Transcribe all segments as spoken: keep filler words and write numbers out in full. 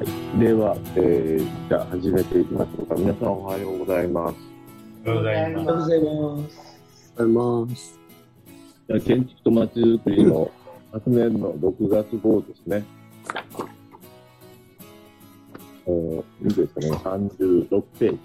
では、えー、じゃあ始めていきましょうか。皆さんおはようございます。 おはようございます。 おはようございます。 おはようございます。 じゃあ建築とまちづくりの昨年のろくがつ号ですね。えー、いいですかね、さんじゅうろくページ。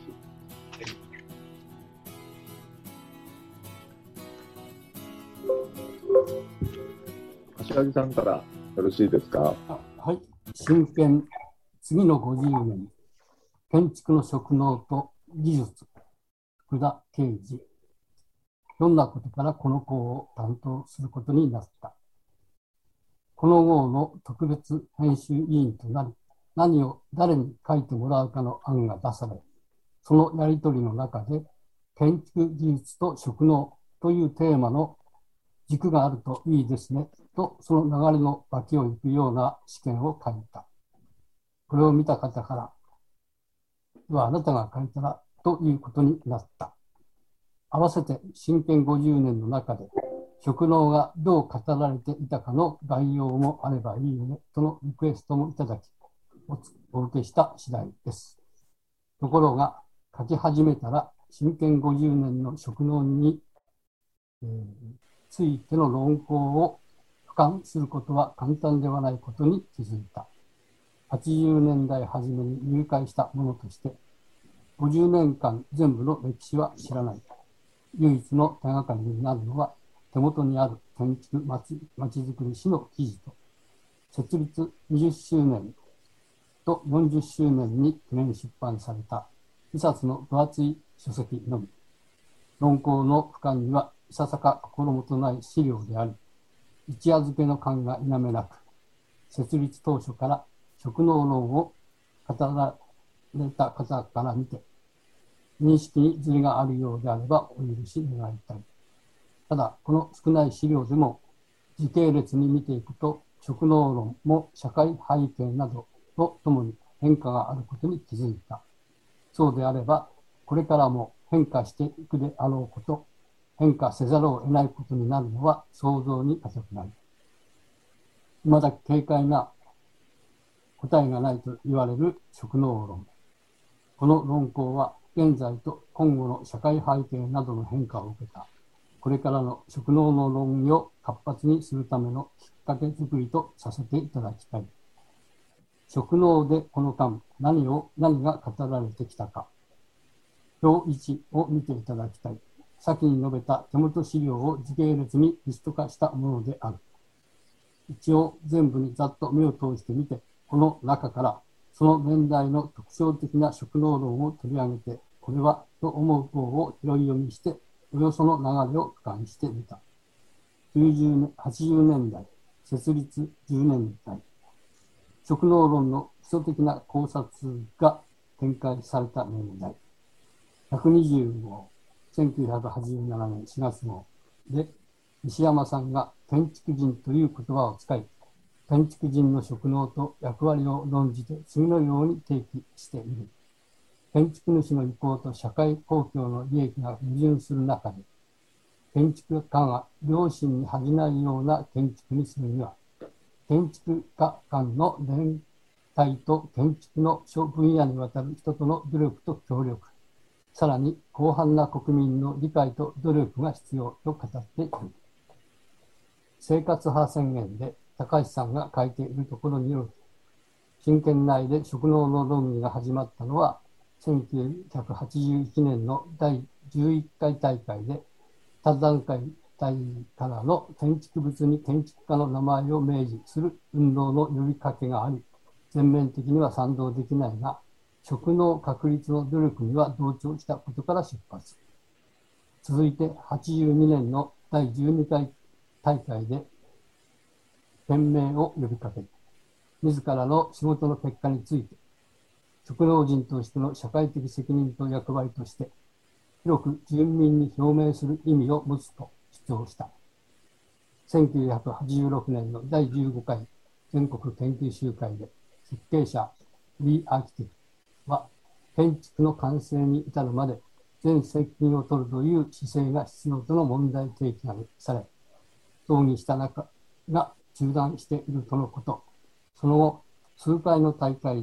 柏木さんからよろしいですか。 はい。新編、次のごじゅうねん、建築の職能と技術、福田啓二。ひょんなことからこの号を担当することになった。この号の特別編集委員となり、何を誰に書いてもらうかの案が出され、そのやり取りの中で、建築技術と職能というテーマの軸があるといいですね、とその流れの脇を行くような試験を書いた。これを見た方から、ではあなたが書いたらということになった。合わせて新編ごじゅうねんの中で、職能がどう語られていたかの概要もあればいいねとのリクエストもいただき、お受けした次第です。ところが、書き始めたら、新編ごじゅうねんの職能に、えー、ついての論考を俯瞰することは簡単ではないことに気づいた。はちじゅうねんだい初めに入会したものとして、ごじゅうねんかん全部の歴史は知らない。唯一の手がかりになるのは、手元にある建築まちづくり史の記事と、設立にじゅっしゅうねんとよんじゅっしゅうねんに記念出版されたにさつの分厚い書籍のみ。論考の俯瞰にはいささか心もとない資料であり、一夜漬けの感が否めなく、設立当初から職能論を語られた方から見て、認識にズレがあるようであればお許し願いたい。ただ、この少ない資料でも時系列に見ていくと、職能論も社会背景などとともに変化があることに気づいた。そうであれば、これからも変化していくであろうこと、変化せざるを得ないことになるのは想像に難くない。未だ軽快な答えがないと言われる職能論。この論考は現在と今後の社会背景などの変化を受けた、これからの職能の論議を活発にするためのきっかけ作りとさせていただきたい。職能でこの間何を、何が語られてきたか。表いちを見ていただきたい。先に述べた手元資料を時系列にリスト化したものである。一応全部にざっと目を通してみて、この中からその年代の特徴的な職能論を取り上げて、これはと思う項を拾い読みして、およその流れを俯瞰してみた。きゅうじゅうねん、はちじゅうねんだい、設立じゅうねんだい、職能論の基礎的な考察が展開された年代。ひゃくにじゅうごう、せんきゅうひゃくはちじゅうななねんしがつごうで、西山さんが建築人という言葉を使い、建築人の職能と役割を論じて次のように提起している。建築主の意向と社会公共の利益が矛盾する中で、建築家が良心に恥じないような建築にするには、建築家間の連帯と建築の諸分野にわたる人との努力と協力、さらに広範な国民の理解と努力が必要と語っている。生活派宣言で高橋さんが書いているところによると、新県内で職能の論議が始まったのは、せんきゅうひゃくはちじゅういちねんのだいじゅういっかい大会で、他団体からの建築物に建築家の名前を明示する運動の呼びかけがあり、全面的には賛同できないが、職能確立の努力には同調したことから出発。続いてはちじゅうにねんのだいじゅうにかい大会で、弁明を呼びかけ、自らの仕事の結果について、職能人としての社会的責任と役割として、広く住民に表明する意味を持つと主張した。せんきゅうひゃくはちじゅうろくねんのだいじゅうごかい全国研究集会で、設計者 We Architect は、建築の完成に至るまで全責任を取るという姿勢が必要との問題提起がされ、討議した中が中断しているとのこと。その後、数回の大会で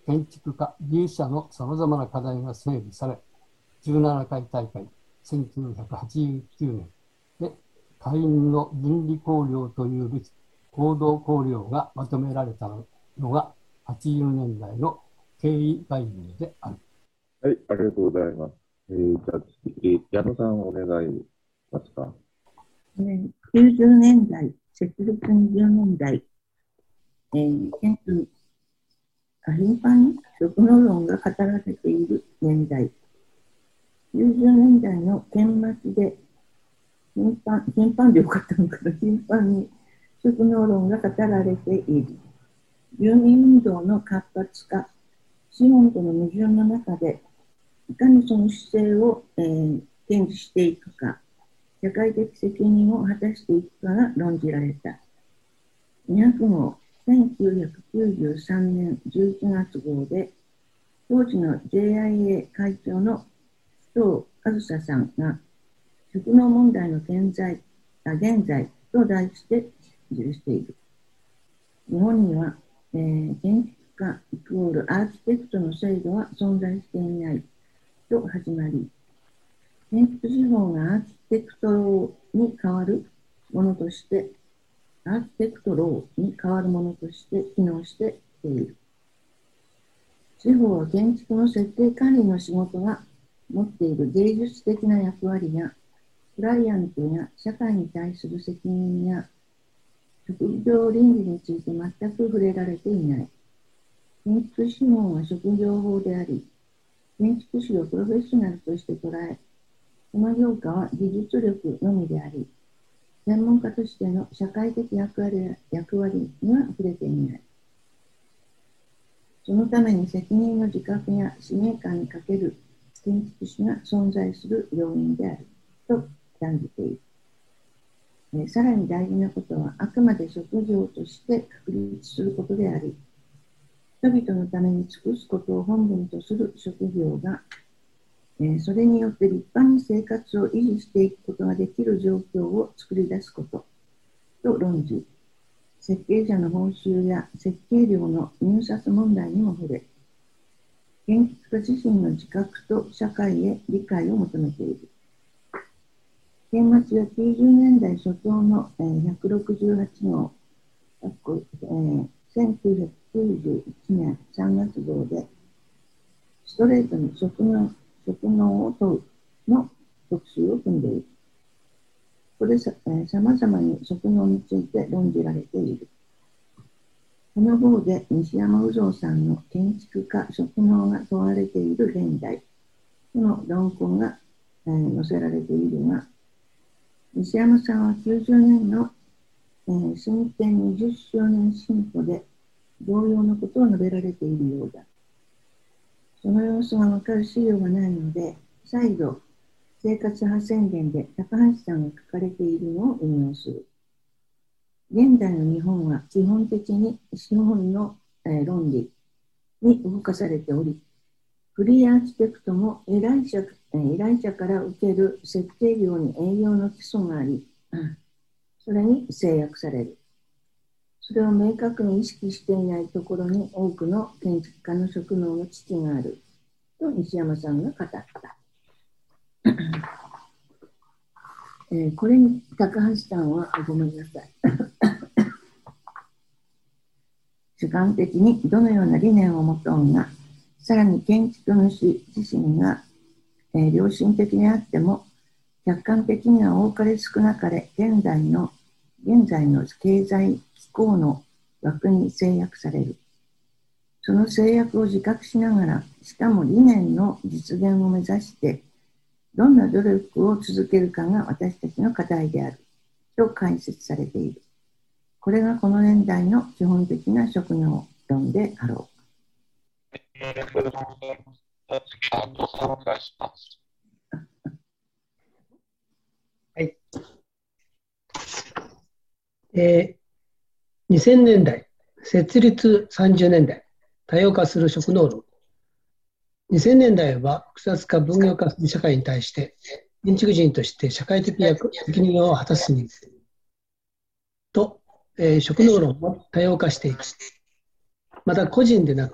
建築家、技術者のさまざまな課題が整理され、じゅうななかい大会、せんきゅうひゃくはちじゅうきゅうねんで、会員の倫理綱領というべき行動綱領がまとめられたのがはちじゅうねんだいの経緯概要である。 はい、ありがとうございます。えー、じゃあ次、矢野さんお願いしますか。 えー、きゅうじゅうねんだい、設立にじゅうねんだい、えー、研究、頻繁に職能論が語られている年代。きゅうじゅうねんだいの巻末で頻繁、頻繁でよかったのかな、頻繁に職能論が語られている。住民運動の活発化、資本との矛盾の中で、いかにその姿勢を、えー、堅持していくか、社会的責任を果たしていくかが論じられた。にひゃくごう、せんきゅうひゃくきゅうじゅうさんねんじゅういちがつごうで、当時の ジェイアイエー 会長の須藤梓さんが、職能問題の現在、あ現在と題して記している。日本には、えー、建築家イコールアーキテクトの制度は存在していないと始まり、建築手法がアーキテクトローに変わるものとして、アーキテクトローに変わるものとして機能してきている。司法は建築の設計管理の仕事が持っている芸術的な役割や、クライアントや社会に対する責任や、職業倫理について全く触れられていない。建築資本は職業法であり、建築士をプロフェッショナルとして捉え、その評価は技術力のみであり、専門家としての社会的役割や役割には触れていない。そのために責任の自覚や使命感に欠ける建築士が存在する要因であると断じている。えー、さらに大事なことは、あくまで職業として確立することであり、人々のために尽くすことを本分とする職業が、えー、それによって立派に生活を維持していくことができる状況を作り出すことと論じ、設計者の報酬や設計料の入札問題にも触れ、建築家自身の自覚と社会へ理解を求めている。巻末はきゅうじゅうねんだい初頭のひゃくろくじゅうはちごう、せんきゅうひゃくきゅうじゅういちねんさんがつごうで、ストレートに職能、職能を問うの特集を組んでいる。ここでさまざまに職能について論じられている。この号で西山有造さんの建築家職能が問われている現代との論考が、えー、載せられているが、西山さんはきゅうじゅうねんの、えー、新建にじゅっしゅうねん進歩で同様のことを述べられているようだ。その様子がわかる資料がないので、再度、生活派宣言で高橋さんが書かれているのを引用する。現代の日本は基本的に資本の、えー、論理に動かされており、フリーアーキテクトも依頼者、依頼者から受ける設計料に営業の基礎があり、それに制約される。それを明確に意識していないところに多くの建築家の職能の危機があると西山さんが語った。えー、これに高橋さんはごめんなさい。主観的にどのような理念を持とうが、さらに建築主自身が、えー、良心的であっても、客観的には多かれ少なかれ現在の現在の経済機構の枠に制約される。その制約を自覚しながら、しかも理念の実現を目指して、どんな努力を続けるかが私たちの課題であると解説されている。これがこの年代の基本的な職業論であろう。 はい。えー、にせんねんだい、設立さんじゅうねんだい、多様化する職能論。にせんねんだいは複雑化分業化する社会に対して、建築人として社会的役責任を果たすにと、えー、職能論を多様化していく。また個人でなく、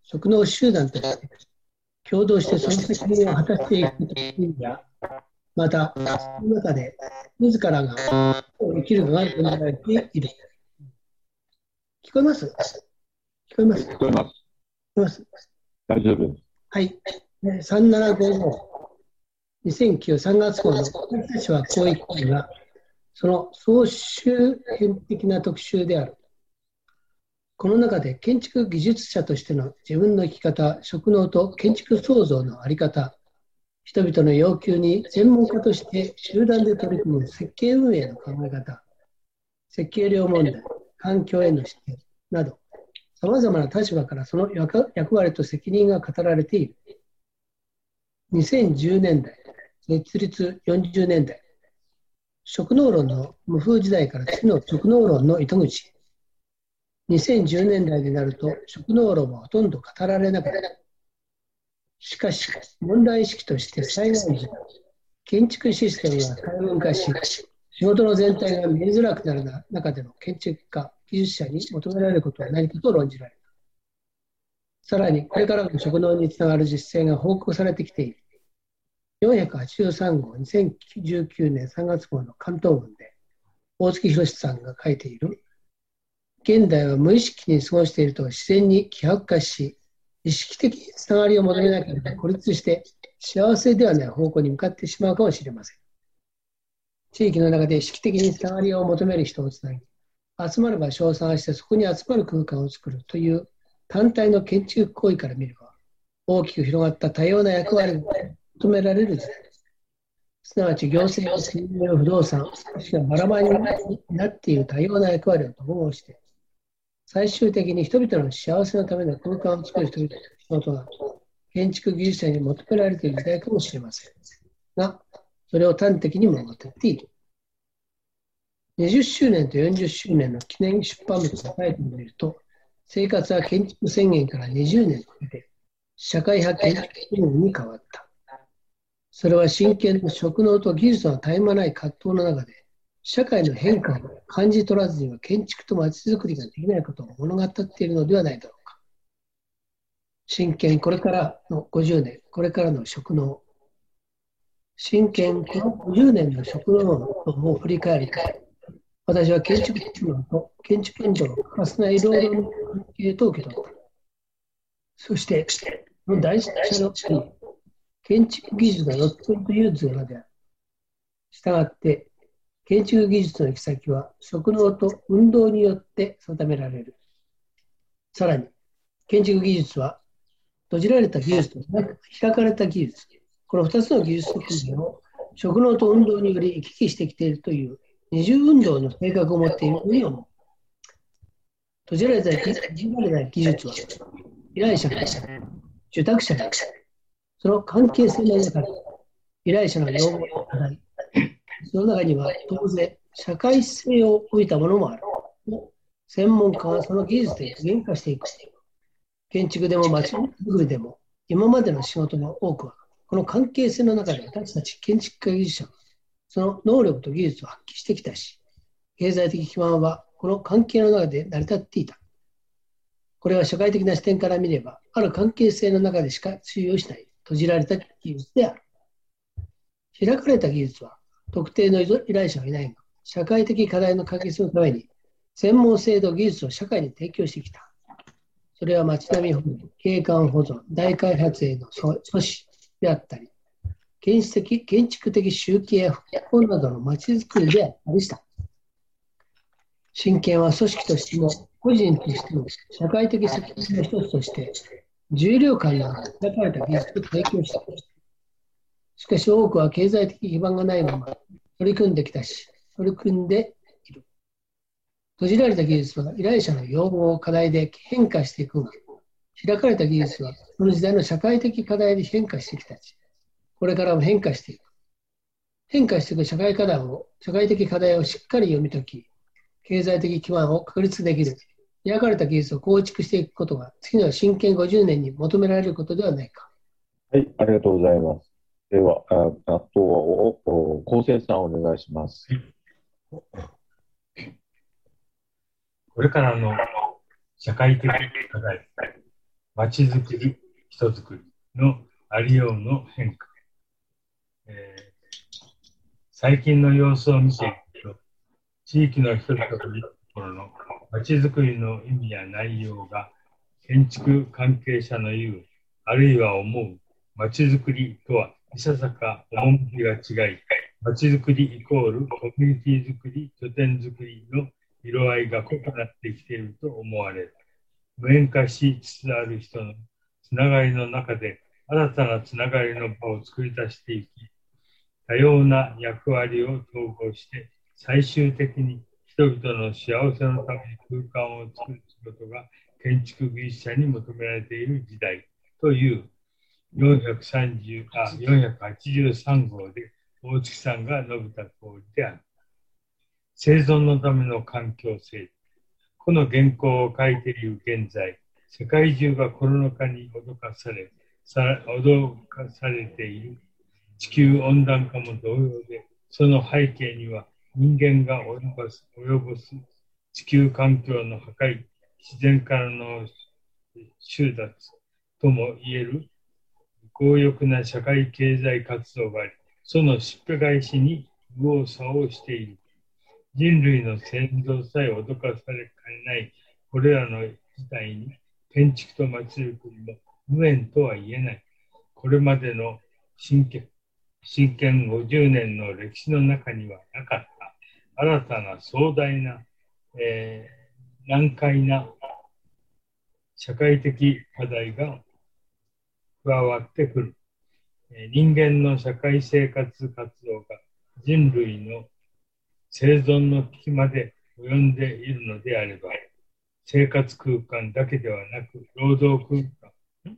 職能集団として共同してその責任を果たしていくという意味や、また、その中で自らが生きるのが求められている。聞こえます？聞こえます聞こえます。 聞こえます大丈夫です。 はい。さんななごご、にせんきゅうさんがつ号の私たちはこう言っているが、その総集編的な特集である。この中で建築技術者としての自分の生き方、職能と建築創造の在り方、人々の要求に専門家として集団で取り組む設計運営の考え方、設計量問題、環境への視点など、さまざまな立場からその役割と責任が語られている。にせんじゅうねんだい、設立よんじゅうねんだい、職能論の無風時代から次の職能論の糸口。にせんじゅうねんだいになると職能論はほとんど語られなかった。しかし、問題意識として災害時、建築システムが細分化し、仕事の全体が見えづらくなる中での建築家、技術者に求められることは何かと論じられた。さらに、これからの職能につながる実践が報告されてきている。よんひゃくはちじゅうさんごうにせんじゅうきゅうねんさんがつ号の関東文で、大月博さんが書いている、現代は無意識に過ごしていると自然に希薄化し、意識的つながりを求めなければ孤立して幸せではない方向に向かってしまうかもしれません。地域の中で意識的につながりを求める人をつなぎ、集まる場所を探してそこに集まる空間を作るという単体の建築行為から見れば、大きく広がった多様な役割が求められる時代です。すなわち行政や金融、不動産、少しがバラバラになっている多様な役割を統合して、最終的に人々の幸せのための空間を作る人々の仕事が建築技術者に求められている時代かもしれませんが、それを端的にも持っていっている。にじゅっしゅうねんとよんじゅっしゅうねんの記念出版物のタイトルを見ると、生活は建築宣言からにじゅうねんかけて社会派建築宣言に変わった。それは真剣の職能と技術の絶え間ない葛藤の中で、社会の変化を感じ取らずには建築とまちづくりができないことを物語っているのではないだろうか。真剣これからのごじゅうねん、これからの職能。真剣このごじゅうねんの職能を振り返ると、私は建築技能と建築運動の欠かせない労働の関係と受け取った。そして、この第一者の建築技術が乗っ取りという図画である。したがって、建築技術の行き先は職能と運動によって定められる。さらに、建築技術は閉じられた技術と開かれた技術、このふたつの技術的にを職能と運動により行き来してきているという二重運動の性格を持っているように思う。閉じられた閉じられた技術は依頼者が受託者がその関係性の中で依頼者の要望を課題、その中には当然社会性を帯びたものもある。専門家はその技術で具現化していく。建築でも街づくりでも今までの仕事の多くはこの関係性の中で私たち建築家技術者はその能力と技術を発揮してきたし、経済的基盤はこの関係の中で成り立っていた。これは社会的な視点から見れば、ある関係性の中でしか通用しない閉じられた技術である。開かれた技術は特定の依頼者はいないが、社会的課題の解決のために専門性と技術を社会に提供してきた。それは街並み保存、景観保存、大開発への阻止であったり、建築的、建築的集計や復興などの街づくりであったりした。真剣は組織としても個人としても社会的責任の一つとして重量感のある開かれた技術を提供してきた。しかし多くは経済的基盤がないまま取り組んできたし、取り組んでいる。閉じられた技術は依頼者の要望、課題で変化していくが、開かれた技術はその時代の社会的課題で変化してきたし、これからも変化していく。変化していく社会課題を、社会的課題をしっかり読み解き、経済的基盤を確立できる、開かれた技術を構築していくことが、次の真剣ごじゅうねんに求められることではないか。 はい、ありがとうございます。では、ああとは、昴生さんお願いします。 これからの社会的課題、 まちづくり、人づくりのありようの変化。えー、最近の様子を見ていると、地域の人々のところのまちづくりの意味や内容が、建築関係者の言う、あるいは思う、まちづくりとはいささか趣が違い、まちづくりイコールコミュニティづくり、拠点づくりの色合いが濃くなってきていると思われる。無縁化しつつある人のつながりの中で、新たなつながりの場を作り出していき、多様な役割を統合して、最終的に人々の幸せのために空間を作る仕事が建築技術者に求められている時代というよんひゃくさんじゅうあよんひゃくはちじゅうさん号で大月さんが述べた通りである。生存のための環境整備。この原稿を書いている現在、世界中がコロナ禍に脅かされ、さ脅かされている地球温暖化も同様で、その背景には人間が及ぼす、及ぼす地球環境の破壊、自然からの収奪とも言える強力な社会経済活動があり、そのしっぺ返しに右往左往している。人類の先祖さえ脅かされかねないこれらの事態に建築とまちづくりも無縁とは言えない。これまでの真剣、真剣ごじゅうねんの歴史の中にはなかった新たな壮大な、えー、難解な社会的課題が加わってくる。人間の社会生活活動が人類の生存の危機まで及んでいるのであれば、生活空間だけではなく、労働空間、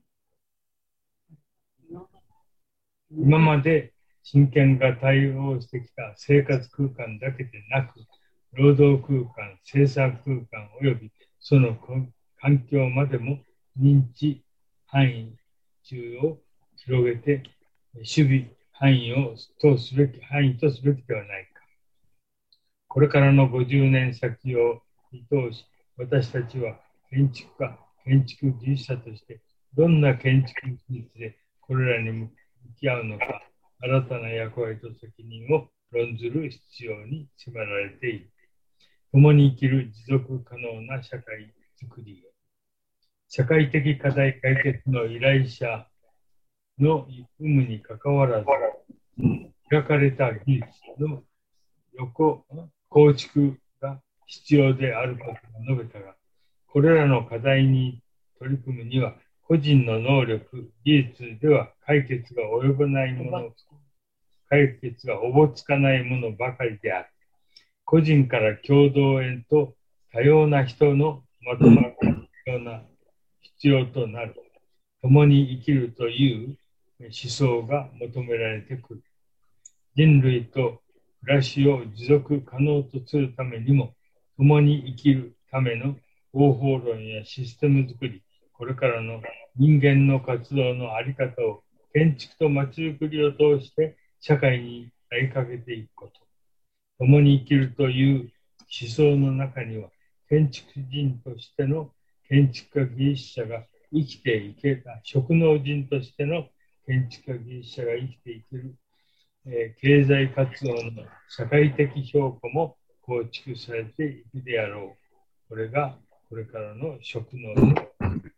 今まで真剣が対応してきた生活空間だけでなく、労働空間、生産空間及びその環境までも認知範囲中を広げて、守備範囲をとすべき範囲とすべきではないか。これからのごじゅうねん先を見通し、私たちは建築家、建築技術者として、どんな建築技術でこれらに向き合うのか、新たな役割と責任を論ずる必要に迫られている。共に生きる持続可能な社会づくりへ。社会的課題解決の依頼者の有無にかかわらず、開かれた技術の横構築が必要であることを述べたが、これらの課題に取り組むには、個人の能力、技術では解決が及ばないもの、解決がおぼつかないものばかりである。個人から共同へと多様な人のまとまった必要な必要となる。共に生きるという思想が求められてくる。人類と暮らしを持続可能とするためにも、共に生きるための方法論やシステム作り、これからの人間の活動の在り方を建築とまちづくりを通して社会に投げかけていくこと。共に生きるという思想の中には、建築人としての建築家技術者が生きていけた、職能人としての建築家技術者が生きていける、えー、経済活動の社会的評価も構築されていくであろう。これがこれからの職能です。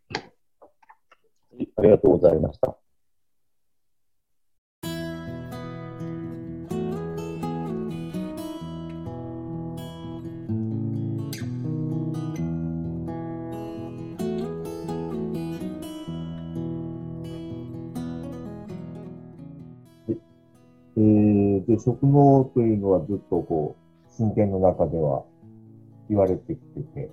ありがとうございました。えー、で、職能というのはずっとこう、真剣の中では言われてきてて、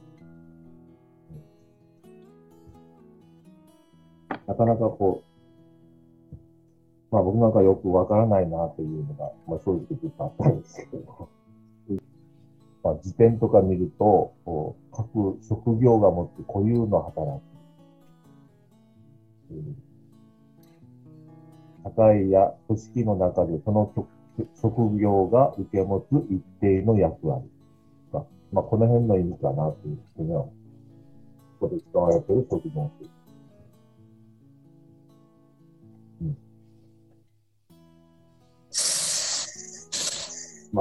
なかなかこう、まあ僕なんかよくわからないなというのが、まあ正直ずっとあったんですけど、まあ辞典とか見ると、こう各職業が持つ固有の働き、社会や組織の中でその職業が受け持つ一定の役割。まあ、この辺の意味かなというふうには、ここで使われている職業です。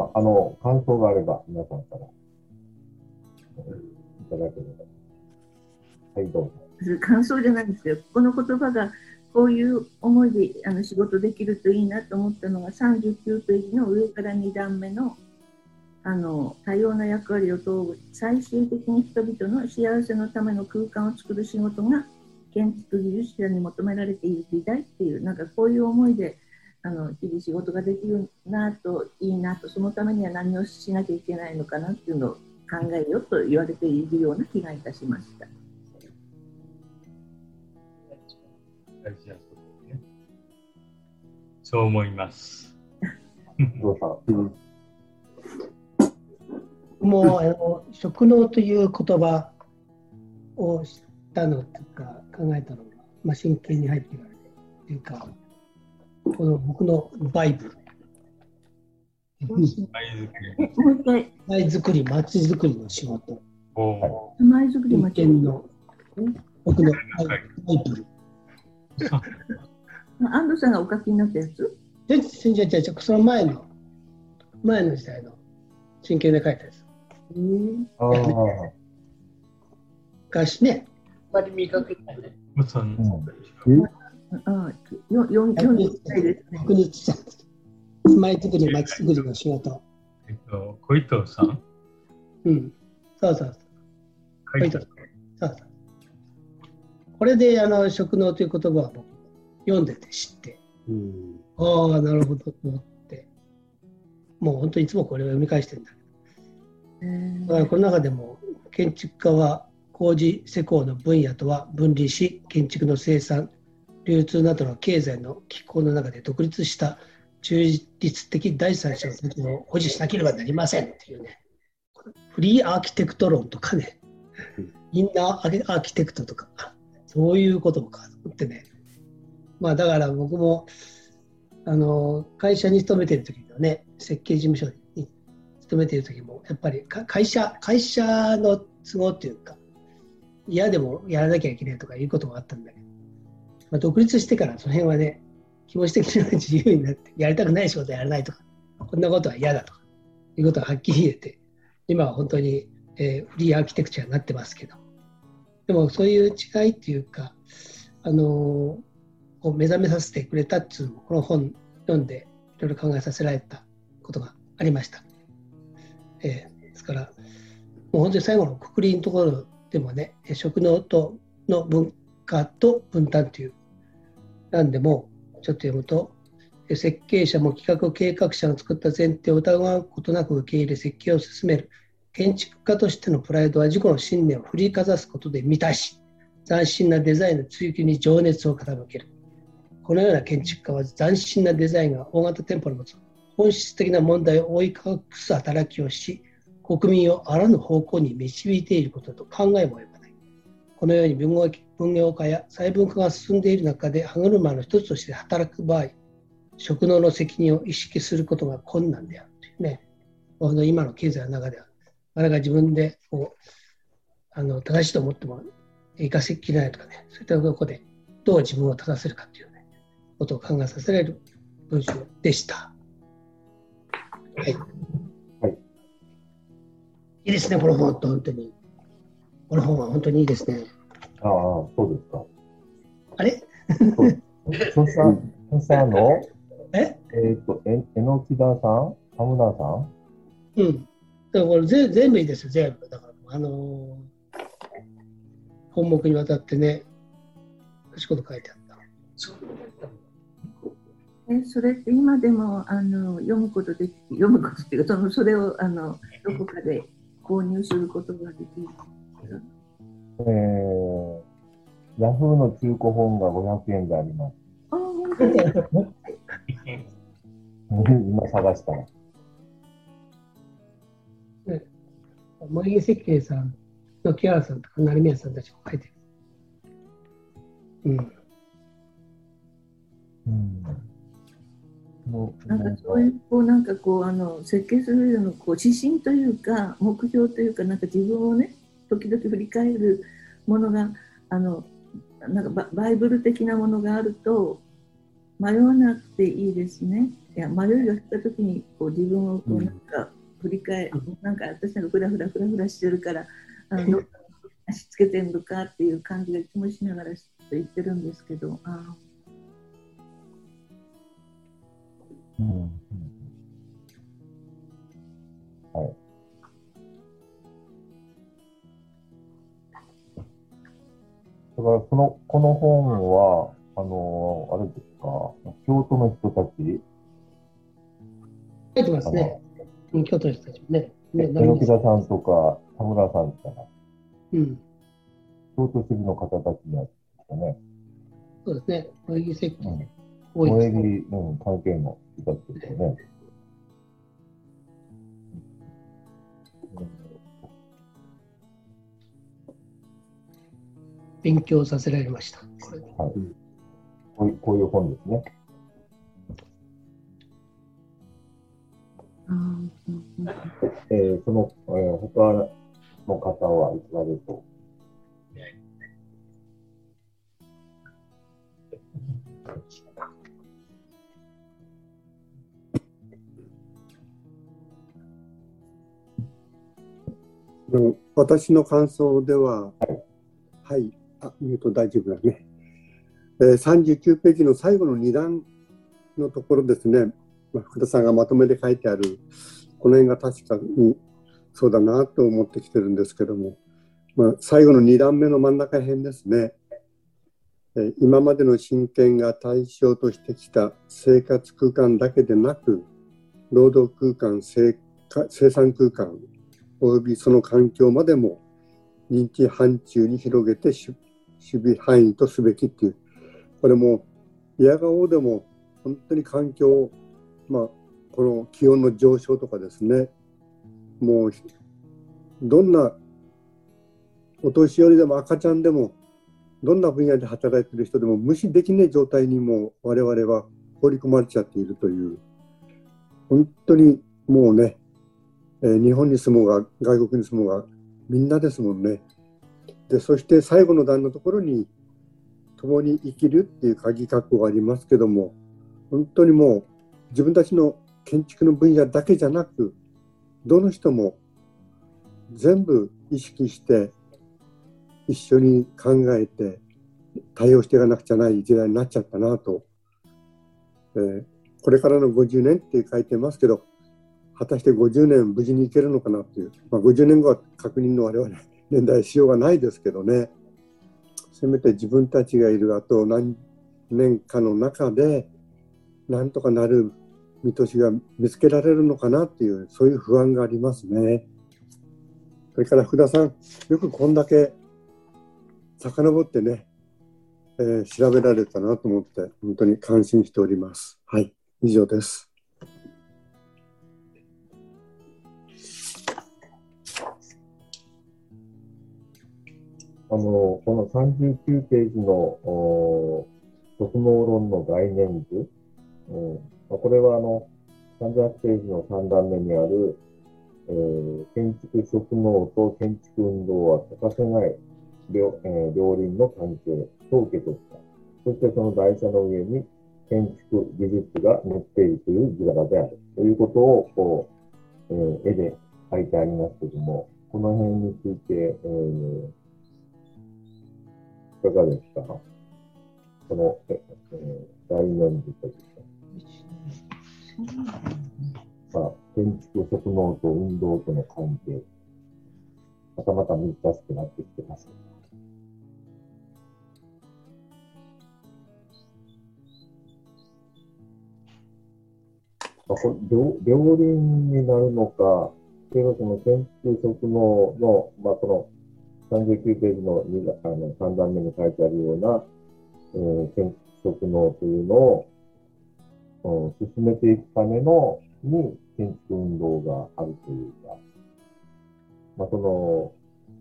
あ、あの、感想があれば、皆さんから、いただければ。はい、どうぞ。 感想じゃないんですけど、この言葉がこういう思いであの仕事できるといいなと思ったのがさんじゅうきゅうページの上からに段目のあの多様な役割を問う最終的に人々の幸せのための空間を作る仕事が建築技術者に求められている時代っていう、なんかこういう思いであの日々仕事ができるなといいなと、そのためには何をしなきゃいけないのかなっていうのを考えようと言われているような気がいたしました。 大事なことね。そう思います。 どうぞ。うんもうあの職能という言葉を知ったのというか考えたのが、まあ、真剣に入ってからというか、この僕のバイブル、前作り、町作りの仕事、 前作り真剣の僕のバイブル。 安藤さんがお書きになったやつ？ じゃじゃじゃじゃその前の前の時代の真剣で書いたやつ。 ああ。 昔ね。 あまり見かけないね。 うん。 ああ、よよんじゅっさいですね。 僕にちゃ前作り、町作りの仕事。 えっと、小糸さん。 うん。そうそうそう。 小糸さん。 そうそう。これであの職能という言葉を僕読んでて知って、うん、ああ、なるほどと思って、もう本当にいつもこれを読み返してるんだけど、だからこの中でも建築家は工事施工の分野とは分離し、建築の生産、流通などの経済の機構の中で独立した中立的第三者の責任を保持しなければなりませんっていうね、フリーアーキテクト論とかね、インナーアーキテクトとか、そういうことかと思ってね、まあだから僕もあの会社に勤めている時のね、設計事務所に勤めている時もやっぱり会社会社の都合っていうか、嫌でもやらなきゃいけないとかいうこともあったんだけど、まあ、独立してからその辺はね、気持ち的には自由になって、やりたくない仕事はやらないとか、こんなことは嫌だとかいうことがはっきり言えて、今は本当に、えー、フリーアーキテクチャになってますけど、でもそういう違いっていうか、あのー、を目覚めさせてくれたっていうのも、この本読んでいろいろ考えさせられたことがありました。えー、ですから、もう本当に最後のくくりのところでもね、職能との文化と分担という、なんでもちょっと読むと、設計者も企画計画者の作った前提を疑うことなく受け入れ設計を進める建築家としてのプライドは自己の信念を振りかざすことで満たし、斬新なデザインの追求に情熱を傾ける。このような建築家は斬新なデザインが大型店舗の持つ本質的な問題を覆い隠す働きをし、国民をあらぬ方向に導いていることと考えも及ばない。このように文業、文業化や細分化が進んでいる中で歯車の一つとして働く場合、職能の責任を意識することが困難であるというね、今の経済の中では、なかなか自分でこうあの正しいと思っても生かしきれないとかね、そういったところでどう自分を正せるかという、ね、ことを考えさせられる文章でした。はい。 はい。 いいですね、この本、本当に。この本は本当にいいですね。 ああ、そうですか。 あれそしたら、そしたらの、 ええっと、え、えのきださん田村さんうん。だからこれ全全部いいですよ、全部。だから、あのー、本目にわたってね、同じこと書いてあった。 えそれって今でもあの読むことでき読むことっていうか、そのそれをあのどこかで購入することができる。 えー、ヤフーの中古本がごひゃくえんであります。 ああ、本当に今探したら。 ね、森木設計さんの木原さんとか成宮さんたちも書いてる。うん。 うんなんかそういうこうなんかこうあの設計する上でのこう指針というか目標というか、なんか自分をね時々振り返るものがあのなんかバイブル的なものがあると迷わなくていいですね。いや、迷いが来たときにこう自分をこうなんか振り返る、うん、なんか私なんかフラフラフラフラしてるから、あのどっか足つけてんのかっていう感じが気もしながら言ってるんですけど、あうんうん、はい。だからその、この本は、あの、あれですか、京都の人たち書いてますね。うん、京都の人たちもね。ね、 榎田さんとか田村さんとか、 うん、 京都市議の方たちのやつですかね。 そうですね。萌木石器、 うん、 多いですね。 萌木、うん、関係の人たちですよね。うん、 勉強させられました。これ、 はい、こういう、こういう本ですね。 うんうん、 えー、その、えー、他の方はいかがでしょう。 私の感想では、はい、あ、言うと大丈夫だね。えー、さんじゅうきゅうページの最後のに段のところですね、まあ、福田さんがまとめて書いてある、この辺が確かにそうだなと思ってきてるんですけども、まあ、最後のに段目の真ん中辺ですね、えー、今までの親権が対象としてきた生活空間だけでなく、労働空間、生産空間、およびその環境までも認知範疇に広げて守備範囲とすべきっていう、これもいやがおうでも本当に環境、まあ、この気温の上昇とかですね、もうどんなお年寄りでも赤ちゃんでもどんな分野で働いている人でも無視できない状態にも我々は放り込まれちゃっているという、本当にもうね、えー、日本に住もうが外国に住もうがみんなですもんね。でそして最後の段のところに共に生きるっていう鍵括弧がありますけども、本当にもう自分たちの建築の分野だけじゃなく、どの人も全部意識して一緒に考えて対応していかなくちゃない時代になっちゃったなと、えー、これからのごじゅうねんって書いてますけど、果たしてごじゅうねん無事にいけるのかなという、まあ、ごじゅうねんごは確認の我々年代しようがないですけどね、せめて自分たちがいるあと何年かの中でなんとかなる見通しが見つけられるのかなっていう、そういう不安がありますね。それから福田さん、よくこんだけ遡ってね、えー、調べられたなと思って本当に感心しております。はい、以上です。 あの、このさんじゅうきゅうページの職能論の概念図、うん、これはあのさんじゅうはちページのさん段目にある、えー、建築職能と建築運動は欠かせない両、えー、両輪の関係と受け取った。そしてその台車の上に建築技術が乗っているという図柄であるということをこう、えー、絵で書いてありますけれども、この辺について、えー、いかがですか？この、えー、概念図というか。まあ、建築職能と運動との関係、またまた難しくなってきてます。まあ、これ 両, 両輪になるのか、例えばその建築職能の、まあ、このさんじゅうきゅうページのあのさん段目に書いてあるような、えー、建築職能というのを、うん、進めていくためのに建築運動があるというか、まあ、その、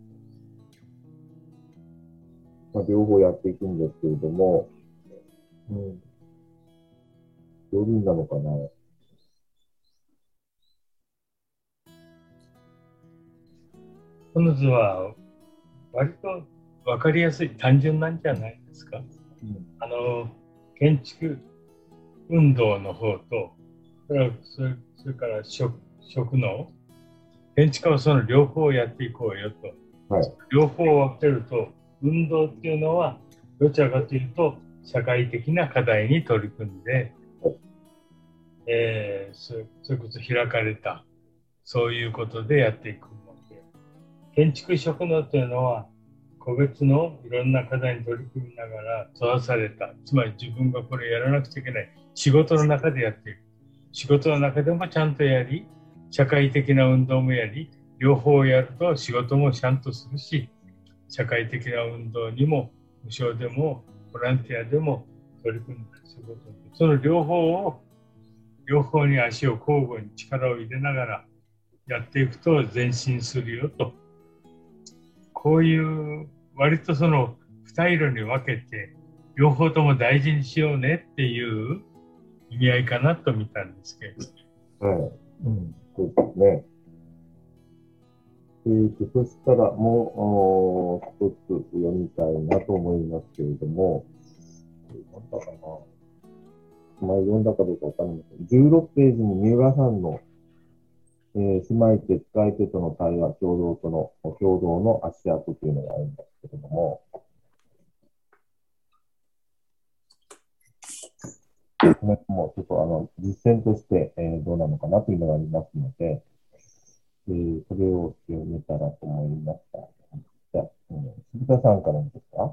まあ、両方やっていくんですけれども、うん、両輪なのかな。 この図は割と分かりやすい、単純なんじゃないですか。うん、あの建築運動の方と、それそれそれから食食の建築家はその両方をやっていこうよと、はい、両方を分けると、運動っていうのはどちらかというと社会的な課題に取り組んで、はい、えー、そ, それこそ開かれたそういうことでやっていくので、建築職能というのは個別のいろんな課題に取り組みながら育された、つまり自分がこれやらなくちゃいけない仕事の中でやっていく、仕事の中でもちゃんとやり、社会的な運動もやり、両方やると仕事もちゃんとするし、社会的な運動にも無償でもボランティアでも取り組んだりすることで、その両方を両方に足を交互に力を入れながらやっていくと前進するよと、こういう割とその二色に分けて両方とも大事にしようねっていう意味合いかなと見たんですけど。 はい、うん、そうですね。えーと、そしたらもう一つ読みたいなと思いますけれども、なんだかな、前読んだかどうかわかんないけど、じゅうろくページに三浦さんの、えー、住まい手、使い手との対話、共同との、共同の足跡というのがあるんですけれども、もうちょっとあの実践として、えー、どうなのかなというのがありますので、えー、それを読めたらと思いました。じゃあ、うん、鈴田さんからですか。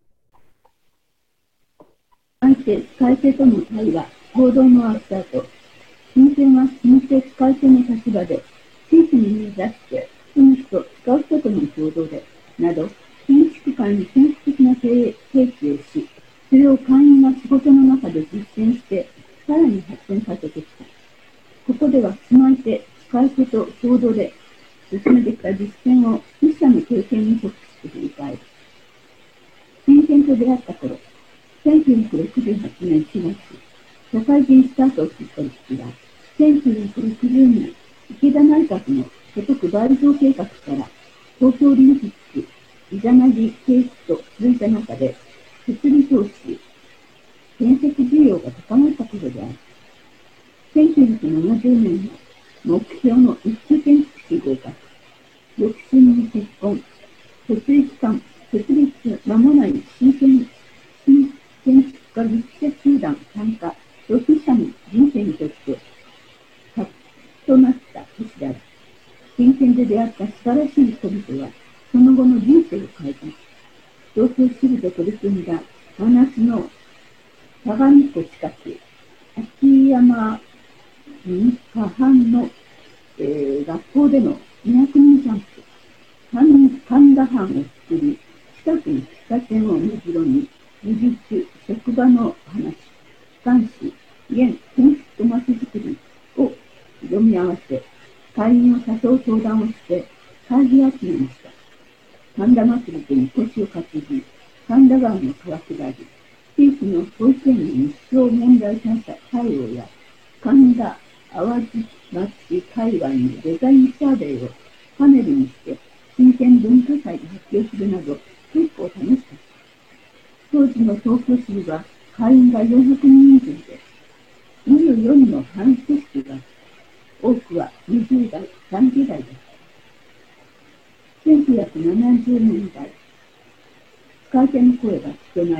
相手、使い手との対話、行動の足跡。新鮮は新手使い手の立場で、地域に根ざして、住む人、使う人との共同で、など、建築界に建設的な提起をし、それを会員が仕事の中で実践して、さらに発展させてきた。ここでは、住まい手、使い手と共同で進めてきた実践を一社の経験に即して振り返る。新鮮と出会った頃、せんきゅうひゃくろくじゅうはちねんしがつ、社会人スタートを切った時は、せんきゅうひゃくろくじゅうねん、池田内閣の所得倍増計画から東京オリンピック、ビザなぎ経費と続いた中で、設備投資、建設需要が高まったことである。せんきゅうひゃくななじゅうねんの目標の一級建築士合格、翌春に結婚、設立間、設立間もない新建新建築家立設集団参加、ろく社の人生にとって、核となった年である。新建で出会った素晴らしい人々は、その後の人生を変えた。東京支部で取り組んだ真夏の相模湖近く、秋山河畔の、えー、学校でのにひゃくにんキャンプ、神田藩を作り、近くに喫茶店を目白に、技術、職場の話、監視、現建築と町づくりを読み合わせ、会員を誘う相談をして、会議集めました。神田祭りに腰を担ぎ、神田川の川下り、地域の保育園の日常問題対応や、神田淡路町界隈のデザインサーベイをパネルにして、新建文化祭で発表するなど、結構楽しかった。当時の東京市では会員がよんひゃくにん以上で、にじゅうよんの半世紀が、多くはにじゅう代、さんじゅう代だった。せんきゅうひゃくななじゅうねんだい、使い手の声が聞けない。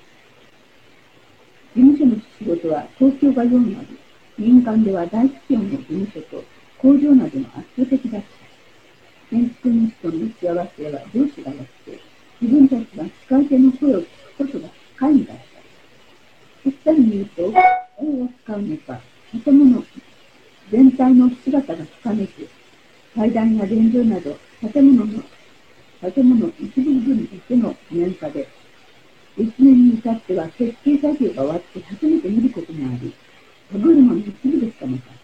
事務所の仕事は東京がよん割、民間では大企業の事務所と工場などの圧倒的だった。建築主との打ち合わせは上司がやって、自分たちは使い手の声を聞くことが皆無だった。極端に言うと、誰を使うのか、建物全体の姿がつかめず、階段や天井など建物の建物一部分だけの面下で、いちねんに至っては設計作業が終わって初めて見ることもあり、歯車の一部でしかなかった。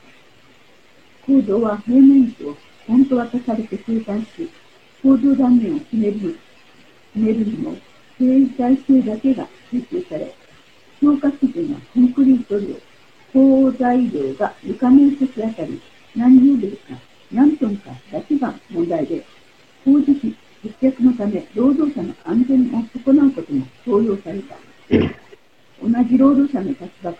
工場は平面図をちゃんと渡されて生産し、工場断面を決める決めるにも、経済性だけが追求され、評価基準はコンクリート量、鋼材量が床面積あたり何十秒か何トンかだけが問題で、工事費節約のため労働者の安全を損なうことも強要された。同じ労働者の立場から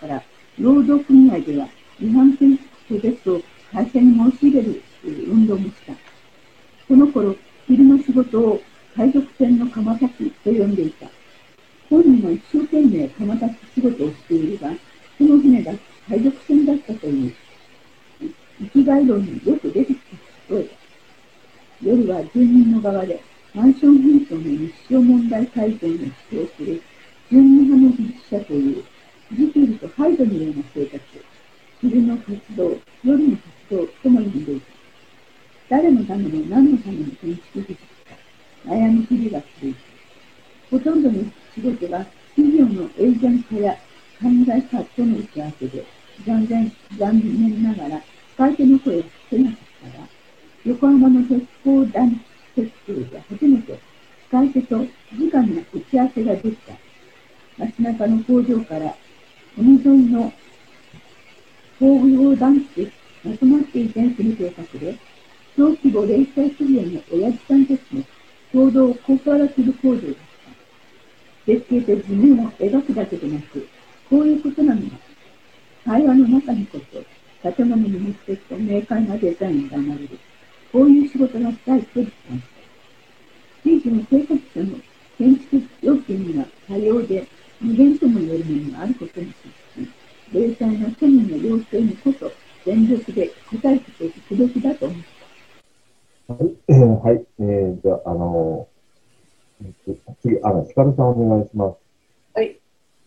労働組合では違反プロテストを会社に申し入れる運動もした。この頃、昼の仕事を海賊船の釜炊きと呼んでいた。本人も一生懸命釜炊き仕事をしているが、その船が海賊船だったという。生きがい論によく出てきた例えだ。夜は住民の側でマンション紛争の日常問題改善を主張する住民派の技術者というジキルとハイドのような生活を昼の活動、夜の活動とも呼んでいた。誰のための何のための建築技術か悩む日々が続いた。ほとんどの仕事が企業のエージェントや犯罪者との打ち合わせで残念、残念ながら使い手の声を聞けなかったが、横浜の鉄鋼団地鉄工で初めて使い手と直に打ち合わせができた。街中の工場から海沿いの工業団地でまとまって移転する計画で、小規模零細企業の親父さんたちの共同をここからする工場だった。設計と図面を描くだけでなく、こういうことなのだ。会話の中にこそ、建物の目的と明快なデザインが生まれる。こういう仕事がしたいと実感した。地域の生活者の建築要件には多様で、無限とも言えるものがあることに気づき、零細な庶民の要請にこそ全力で応えていくべきだと思った。 はい、えー、はい、えー、じゃあ、あのー、次、あの、ヒカルさんお願いします。 はい。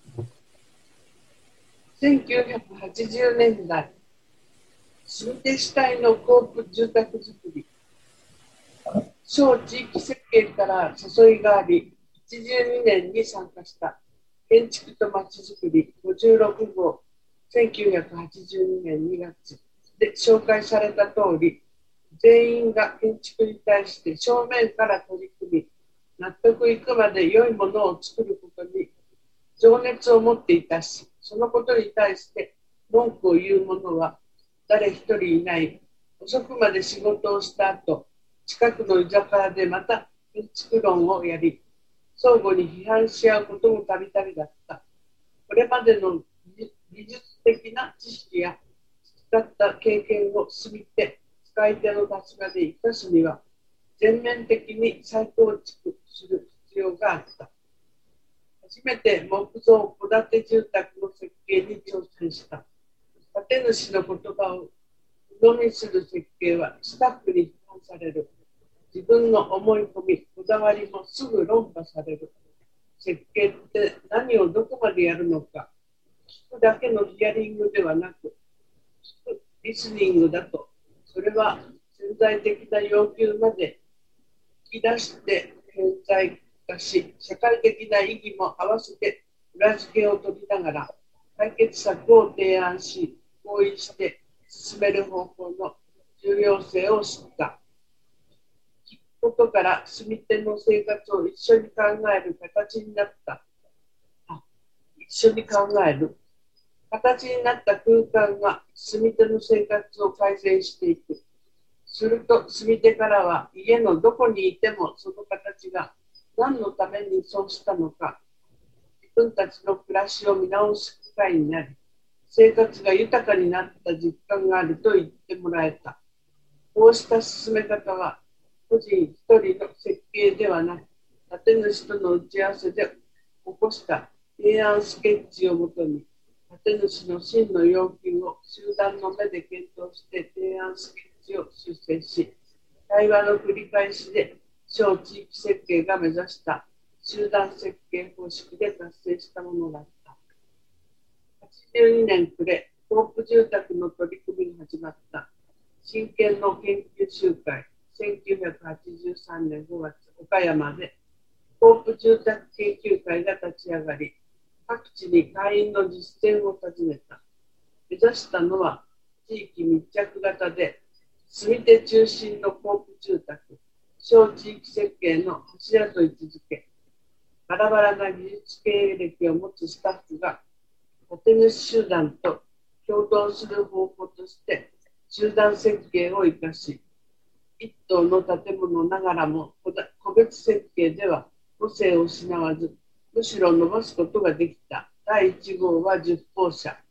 せんきゅうひゃくはちじゅうねんだい、住手主体の高級住宅づくり、小地域設計から誘いがあり、はちじゅうにねんに参加した建築とまちづくりごじゅうろくごう、せんきゅうひゃくはちじゅうにねんにがつで紹介された通り、全員が建築に対して正面から取り組み、納得いくまで良いものを作ることに情熱を持っていたし、そのことに対して文句を言う者は誰一人いない。遅くまで仕事をした後、近くの居酒屋でまた建築論をやり、相互に批判し合うこともたびたびだった。これまでの技術的な知識や培った経験を進みて、使い手の立場で生かすには、全面的に再構築する必要があった。初めて木造戸建て住宅の設計に挑戦した。建主の言葉を鵜呑みする設計はスタッフに批判される。自分の思い込み、こだわりもすぐ論破される。設計って何をどこまでやるのか、聞くだけのヒアリングではなく、聞くリスニングだと、それは潜在的な要求まで引き出して顕在化し、社会的な意義も合わせて裏付けを取りながら、解決策を提案し、合意して進める方法の重要性を知った。聞くことから住み手の生活を一緒に考える形になった。あ、一緒に考える。形になった空間が住み手の生活を改善していく。すると住み手からは家のどこにいてもその形が何のためにそうしたのか、自分たちの暮らしを見直す機会になり、生活が豊かになった実感があると言ってもらえた。こうした進め方は個人一人の設計ではなく、建主との打ち合わせで起こした提案スケッチをもとに、建主の真の要求を集団の目で検討して提案スケッチを修正し、対話の繰り返しで小地域設計が目指した集団設計方式で達成したものだった。はちじゅうにねん暮れ、コープ住宅の取り組みが始まった。真剣の研究集会、せんきゅうひゃくはちじゅうさんねんごがつ、岡山でコープ住宅研究会が立ち上がり、各地に会員の実践を尋ねた。目指したのは地域密着型で、住み手中心のコープ住宅、小地域設計の柱と位置づけ、バラバラな技術経歴を持つスタッフが建主集団と共同する方法として集団設計を生かし、一棟の建物ながらも個別設計では個性を失わず、むしろ伸ばすことができた。だいいち号はじゅっぽうしゃ、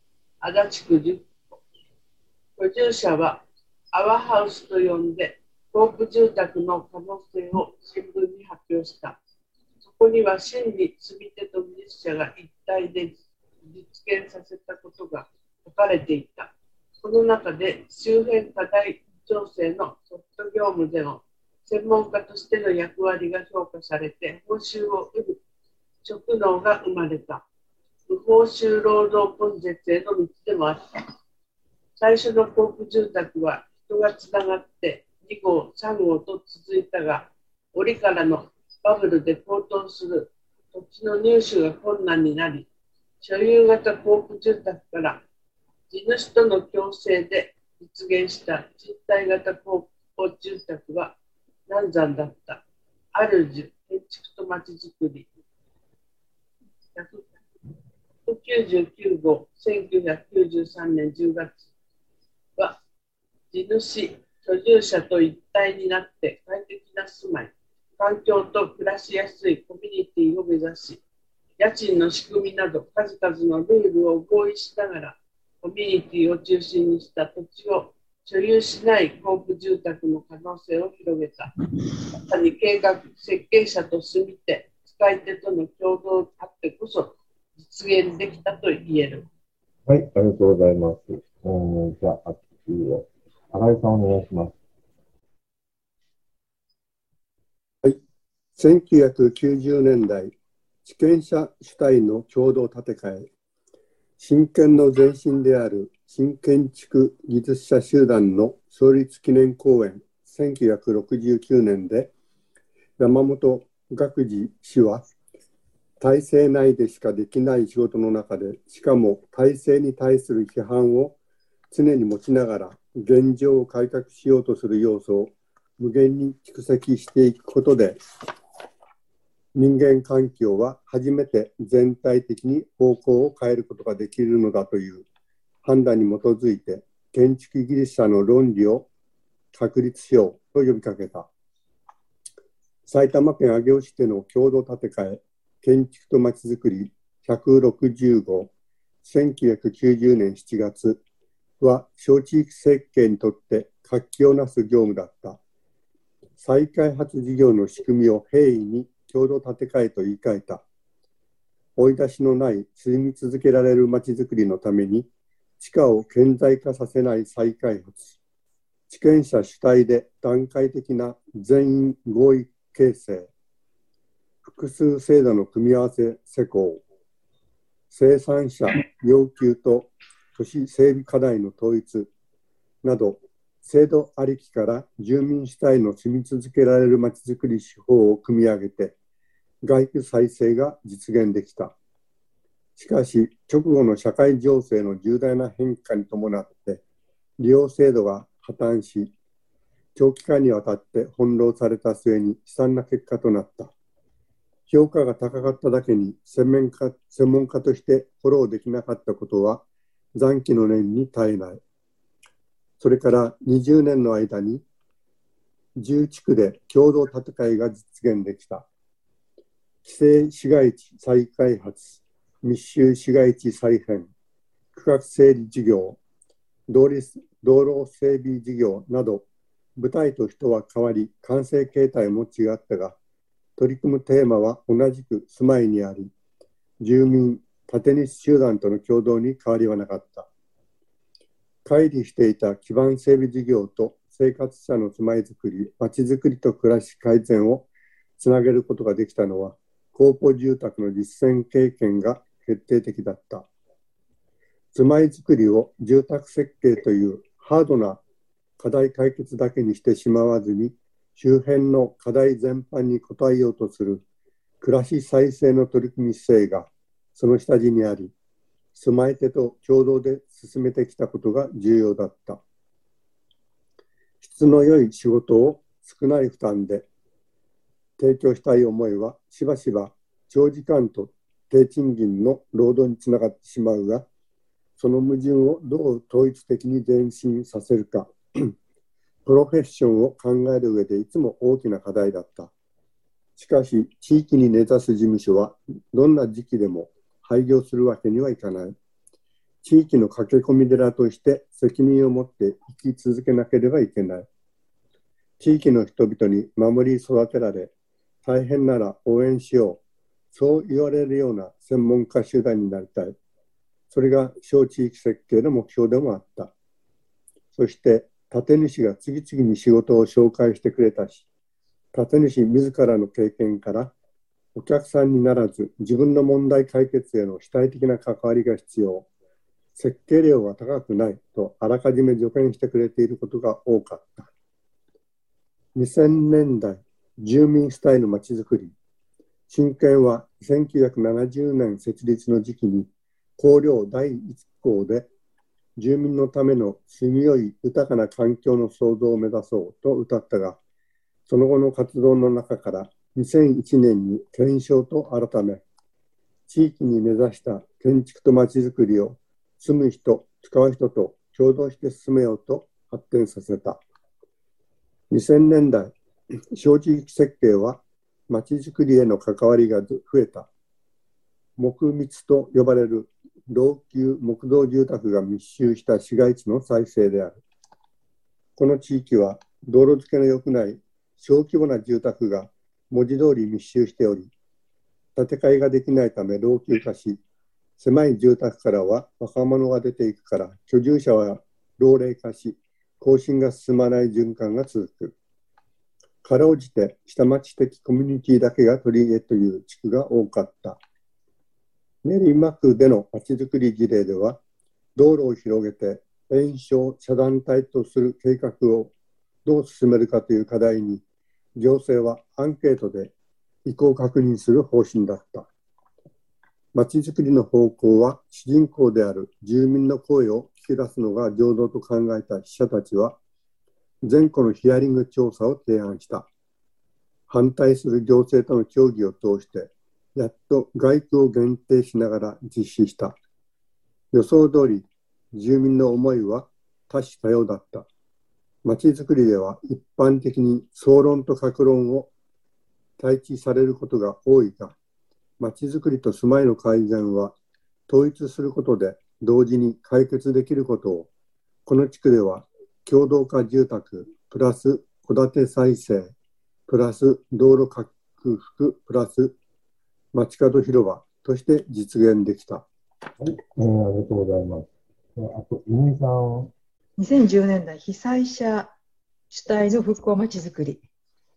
足立区じゅっこ。居住者はアワハウスと呼んで、コープ住宅の可能性を新聞に発表した。そこには真に住み手と技術者が一体で実現させたことが書かれていた。この中で周辺課題調整のソフト業務での専門家としての役割が評価されて、報酬を得る職能が生まれた。無報酬労働根絶への道でもあった。最初のコープ住宅は人がつながってに号、さん号と続いたが、折からのバブルで高騰する土地の入手が困難になり、所有型コープ住宅から地主との共生で実現した賃貸型コープ住宅は難産だった。主、建築とまちづくり。ひゃくきゅうじゅうきゅう号、せんきゅうひゃくきゅうじゅうさんねんじゅうがつは、地主、居住者と一体になって快適な住まい、環境と暮らしやすいコミュニティを目指し、家賃の仕組みなど数々のルールを合意しながら、コミュニティを中心にした土地を所有しないコープ住宅の可能性を広げた。まさに計画、設計者と住み手、使い手との共同あってこそ実現できたと言える。 はい、ありがとうございます。えー、じゃあ、次は、新井さんお願いします。 はい。せんきゅうひゃくきゅうじゅうねんだい、地権者主体の共同建て替え、新建の前身である新建築技術者集団の創立記念公演せんきゅうひゃくろくじゅうきゅうねんで、山本学次氏は、体制内でしかできない仕事の中で、しかも体制に対する批判を常に持ちながら、現状を改革しようとする要素を無限に蓄積していくことで、人間環境は初めて全体的に方向を変えることができるのだという判断に基づいて、建築技術者の論理を確立しようと呼びかけた。埼玉県上尾市での共同建て替え、建築とまちづくりひゃくろくじゅう号、せんきゅうひゃくきゅうじゅうねんしちがつは、小地域設計にとって活気をなす業務だった。再開発事業の仕組みを平易に共同建て替えと言い換えた。追い出しのない住み続けられるまちづくりのために、地価を顕在化させない再開発、地権者主体で段階的な全員合意形成、複数制度の組み合わせ施行、生産者要求と都市整備課題の統一など、制度ありきから住民主体の住み続けられるまちづくり手法を組み上げて、外区再生が実現できた。しかし、直後の社会情勢の重大な変化に伴って、利用制度が破綻し、長期間にわたって翻弄された末に悲惨な結果となった。評価が高かっただけに専門家、専門家としてフォローできなかったことは残機の念に堪えない。それからにじゅうねんの間にじゅう地区で共同建て替えが実現できた。規制市街地再開発、密集市街地再編、区画整理事業、道路整備事業など、舞台と人は変わり、完成形態も違ったが、取り組むテーマは同じく住まいにあり、住民、建主集団との共同に変わりはなかった。乖離していた基盤整備事業と生活者の住まいづくり、まちづくりと暮らし改善をつなげることができたのは、公募住宅の実践経験が決定的だった。住まいづくりを住宅設計というハードな課題解決だけにしてしまわずに、周辺の課題全般に応えようとする暮らし再生の取り組み姿勢がその下地にあり、住まい手と共同で進めてきたことが重要だった。質の良い仕事を少ない負担で提供したい思いはしばしば長時間と低賃金の労働につながってしまうが、その矛盾をどう統一的に前進させるか、プロフェッションを考える上でいつも大きな課題だった。しかし、地域に根ざす事務所はどんな時期でも廃業するわけにはいかない。 地域の駆け込み寺として責任を持って生き続けなければいけない。地域の人々に守り育てられ、大変なら応援しよう、そう言われるような専門家集団になりたい。それが小地域設計の目標でもあった。そして建主が次々に仕事を紹介してくれたし、建主自らの経験からお客さんにならず自分の問題解決への主体的な関わりが必要、設計料が高くないとあらかじめ助言してくれていることが多かった。にせんねんだい、住民主体のまちづくり。新建はせんきゅうひゃくななじゅうねん設立の時期に綱領だいいっ項で住民のための住みよい豊かな環境の創造を目指そうと謳ったが、その後の活動の中からにせんいちねんに検証と改め、地域に目指した建築とまちづくりを住む人、使う人と共同して進めようと発展させた。にせんねんだい、小地域設計はまちづくりへの関わりが増えた。木密と呼ばれる老朽木造住宅が密集した市街地の再生である。この地域は道路付けの良くない小規模な住宅が文字通り密集しており、建て替えができないため老朽化し、狭い住宅からは若者が出ていくから居住者は老齢化し、更新が進まない循環が続く。かろうじて下町的コミュニティだけが取り入れという地区が多かった。練馬区でのまちづくり事例では、道路を広げて延焼遮断帯とする計画をどう進めるかという課題に、行政はアンケートで意向を確認する方針だった。まちづくりの方向は主人公である住民の声を聞き出すのが上手と考えた記者たちは、全戸のヒアリング調査を提案した。反対する行政との協議を通して、やっと街区を限定しながら実施した。予想通り、住民の思いは多種多様だった。まちづくりでは一般的に総論と各論を対峙されることが多いが、まちづくりと住まいの改善は統一することで同時に解決できることを、この地区では共同化住宅プラス戸建て再生プラス道路拡幅プラス街角広場として実現できた。 はい、えー、ありがとうございます。あと、井上さん。 にせんじゅうねんだい、被災者主体の復興まちづくり。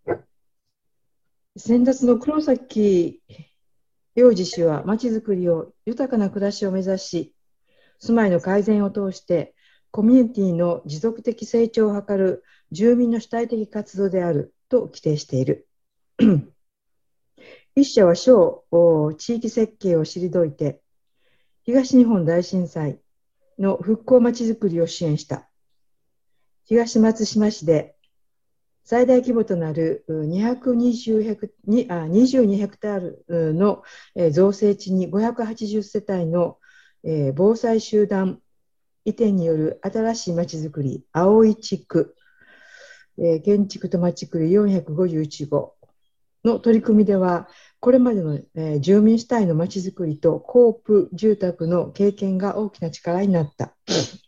先達の黒崎洋二氏はまちづくりを豊かな暮らしを目指し、住まいの改善を通してコミュニティの持続的成長を図る住民の主体的活動であると規定している。一社は小地域設計を退いて、東日本大震災の復興まちづくりを支援した。東松島市で最大規模となるにひゃくにじゅうヘクあにじゅうにヘクタールの造成地にごひゃくはちじゅうせたいの防災集団移転による新しいまちづくり、青井地区、建築とまちづくりよんひゃくごじゅういちごうの取り組みでは、これまでの住民主体のまちづくりとコープ住宅の経験が大きな力になった。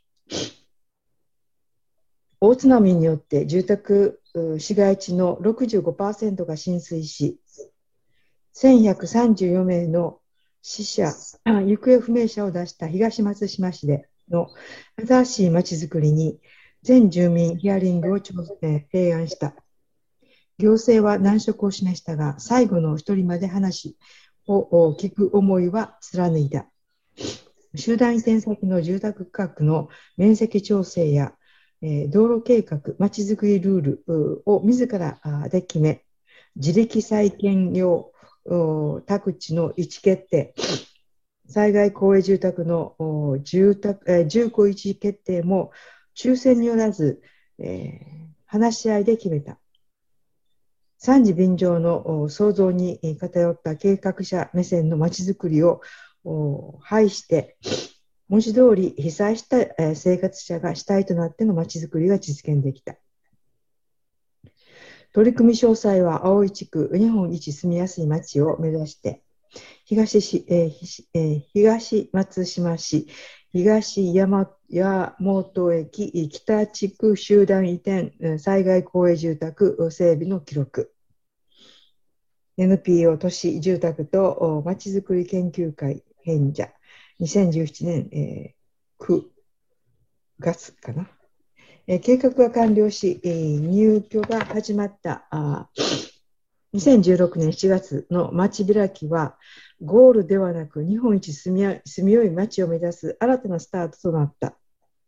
大津波によって住宅市街地の ろくじゅうごパーセント が浸水し、せんひゃくさんじゅうよんめいの死者、行方不明者を出した東松島市での新しいまちづくりに全住民ヒアリングを提案した。行政は難色を示したが、最後の一人まで話を聞く思いは貫いた。集団移転先の住宅区画の面積調整や、えー、道路計画、まちづくりルールを自らで決め、自力再建用宅地の位置決定、災害公営住宅の住宅、えー、住戸位置決定も抽選によらず、えー、話し合いで決めた。三次便乗の創造に偏った計画者目線のまちづくりを排して、文字通り被災した生活者が主体となってのまちづくりが実現できた。取り組み詳細は青井地区日本一住みやすい町を目指して、東市、えー、東松島市東山本駅北地区集団移転災害公営住宅整備の記録。エヌピーオー 都市住宅とまちづくり研究会編者にせんじゅうななねん、えー、くがつかな、えー、計画が完了し、えー、入居が始まったあにせんじゅうろくねんしちがつの街開きはゴールではなく日本一住みや住みよい街を目指す新たなスタートとなった。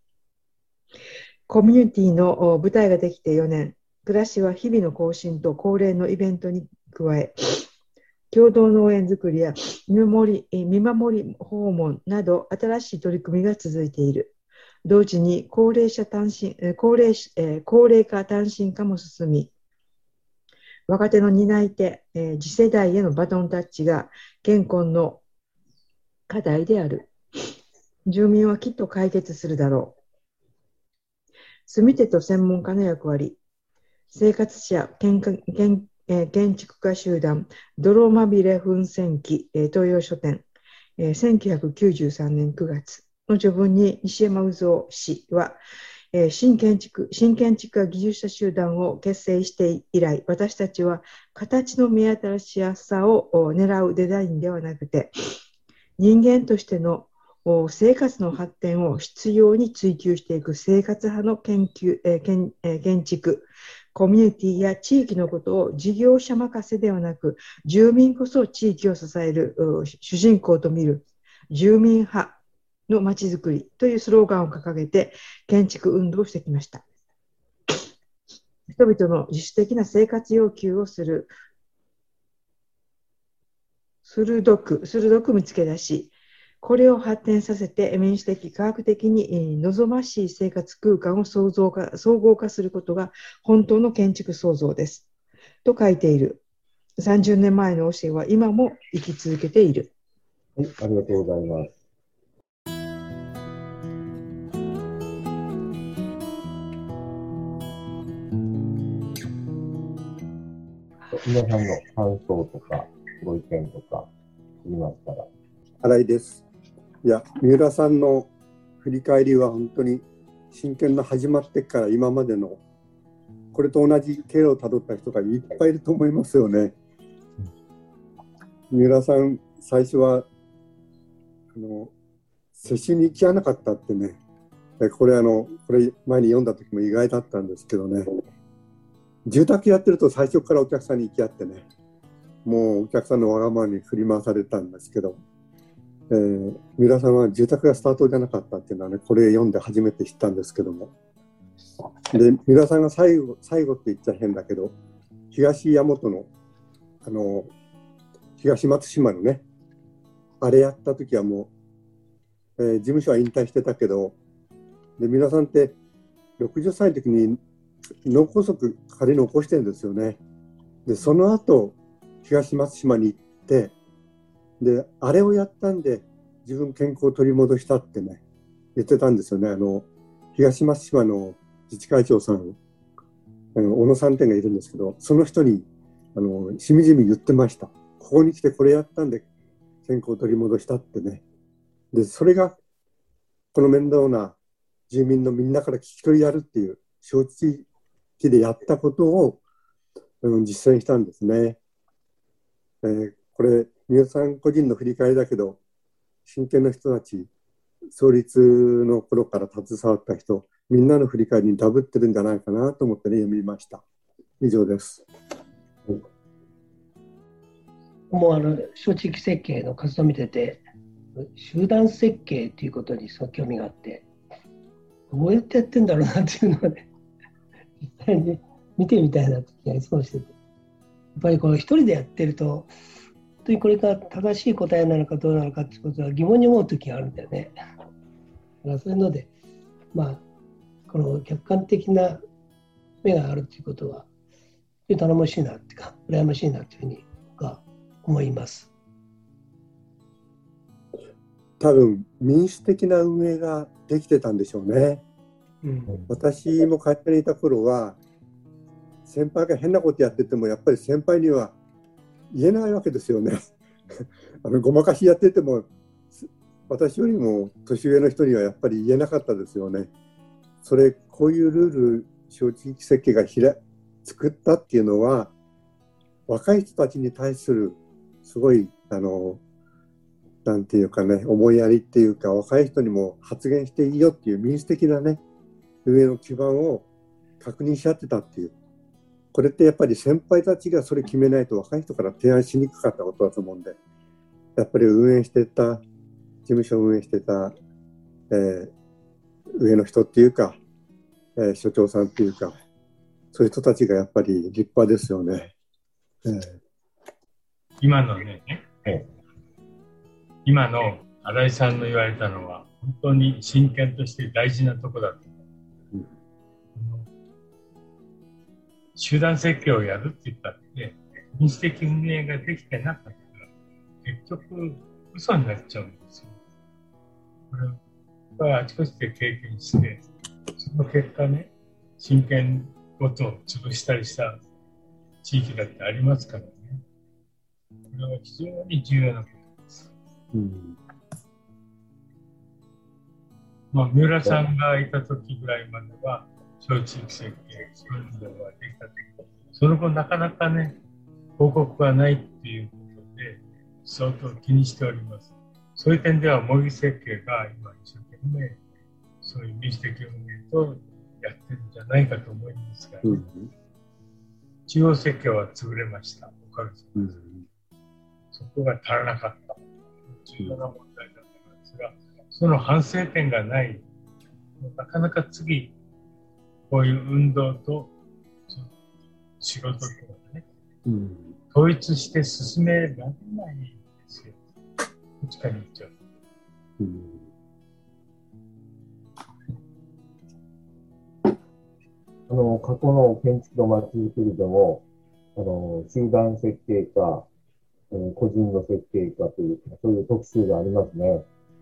コミュニティの舞台ができてよねん、暮らしは日々の更新と恒例のイベントに加え、共同農園作りや見守り、見守り訪問など新しい取り組みが続いている。同時に高齢者単身、高齢、高齢化単身化も進み、若手の担い手、次世代へのバトンタッチが現今の課題である。住民はきっと解決するだろう。住み手と専門家の役割、生活者建建建築家集団泥まみれ噴泉記東洋書店せんきゅうひゃくきゅうじゅうさんねんくがつの序文に西山渦夫氏は新建築新建築家技術者集団を結成して以来、私たちは形の見新しさを狙うデザインではなくて人間としての生活の発展を必要に追求していく生活派の研究、えー建えー、建築、コミュニティや地域のことを事業者任せではなく、住民こそ地域を支える主人公と見る住民派のまちづくりというスローガンを掲げて建築運動をしてきました。人々の自主的な生活要求をする鋭く、鋭く見つけ出し、これを発展させて民主的、科学的に望ましい生活空間を創造化、総合化することが本当の建築創造です。と書いている。さんじゅうねんまえの教えは今も生き続けている。 はい、ありがとうございます。皆さんの感想とかご意見とか言いましたら。 新井です。いや、三浦さんの振り返りは本当に真剣な始まってから今までのこれと同じ経路をたどった人がいっぱいいると思いますよね。三浦さん、最初はあの接しに行き合わなかったってね、これあのこれ前に読んだ時も意外だったんですけどね、住宅やってると最初からお客さんに行き合ってね、もうお客さんのわがままに振り回されたんですけど、えー、三浦さんは住宅がスタートじゃなかったっていうのはね、これ読んで初めて知ったんですけども、で三浦さんが最後最後って言っちゃ変だけど、東大和のあの東松島のね、あれやった時はもう、えー、事務所は引退してたけど、で三浦さんってろくじゅっさいの時に脳梗塞仮に起こしてるんですよね。でその後東松島に行って、であれをやったんで自分健康を取り戻したってね言ってたんですよね。あの東松島の自治会長さん、あの小野さんっていうのがいるんですけど、その人にあのしみじみ言ってました。ここに来てこれやったんで健康を取り戻したってね。でそれがこの面倒な住民のみんなから聞き取りやるっていう承知でやったことを、うん、実践したんですね。えー、これ三浦さん個人の振り返りだけど、真剣な人たち、創立の頃から携わった人、みんなの振り返りにダブってるんじゃないかなと思ってね、読みました。以上です。はい、 もうあの小地域設計の活動を見てて、集団設計ということにすごく興味があって、どうやってやってんだろうなっていうのをね、実際に見てみたいなって気がいつもしてて、やっぱりこの一人でやってると、本当にこれが正しい答えなのかどうなのかっていうことは疑問に思う時があるんだよね。だからそういうので、まあ、この客観的な目があるということは、頼もしいなっていうか、羨ましいなというふうに僕は思います。 多分民主的な運営ができてたんでしょうね。うん、私も会社にいた頃は、先輩が変なことやっててもやっぱり先輩には言えないわけですよね。あのごまかしやってても私よりも年上の人にはやっぱり言えなかったですよね。それ、こういうルール、小地域設計がひら作ったっていうのは、若い人たちに対するすごい、あの、なんていうかね、思いやりっていうか、若い人にも発言していいよっていう民主的なね、上の基盤を確認し合ってたっていう。これってやっぱり先輩たちがそれ決めないと若い人から提案しにくかったことだと思うんで、やっぱり運営してた、事務所を運営してた、えー、上の人っていうか、えー、所長さんっていうか、そういう人たちがやっぱり立派ですよね。えー、 今のね、えー今の新井さんの言われたのは本当に真剣として大事なところだと思う、うん、集団設計をやるって言ったって民主的運営ができてなかったら結局嘘になっちゃうんですよ。これはあちこちで経験してその結果ね、真剣ごとを潰したりした地域だってありますからね。これは非常に重要なこと。うん、まあ、三浦さんがいた時ぐらいまでは小地域設計、運動ができたけど、その後なかなかね、報告がないっていうことで、相当気にしております。そういう点では、模擬設計が今一生懸命、そういう民主的運営とやってるんじゃないかと思いますが、ね、うん、中央設計は潰れました。おかげさまで、うん、そこが足らなかった。重要な問題だったんですが、その反省点がない、なかなか次、こういう運動と仕事とかね、うん、統一して進められないんですよ。どっちかに行っちゃう。うん、 あの過去の建築のまちづくりでも、あの集団設計か、個人の設計かという、そういう特集がありますね。